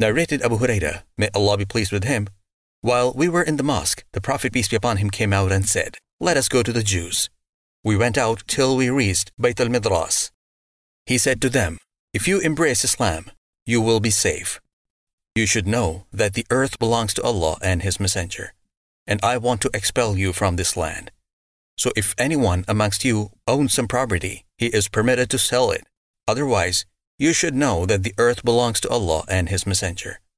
Narrated Abu Huraira, may Allah be pleased with him, while we were in the mosque, the Prophet peace be upon him came out and said, "Let us go to the Jews." We went out till we reached Bayt al-Midras. He said to them, "If you embrace Islam, you will be safe. You should know that the earth belongs to Allah and His Messenger, and I want to expel you from this land. So if anyone amongst you owns some property, he is permitted to sell it. Otherwise, you should know that the earth belongs to Allah and His Messenger."